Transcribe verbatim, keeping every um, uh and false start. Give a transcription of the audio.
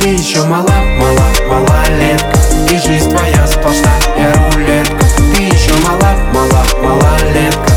еще мала, мала, малолетка, и жизнь твоя сплошная рулетка. Ты еще мала, мала, малолетка,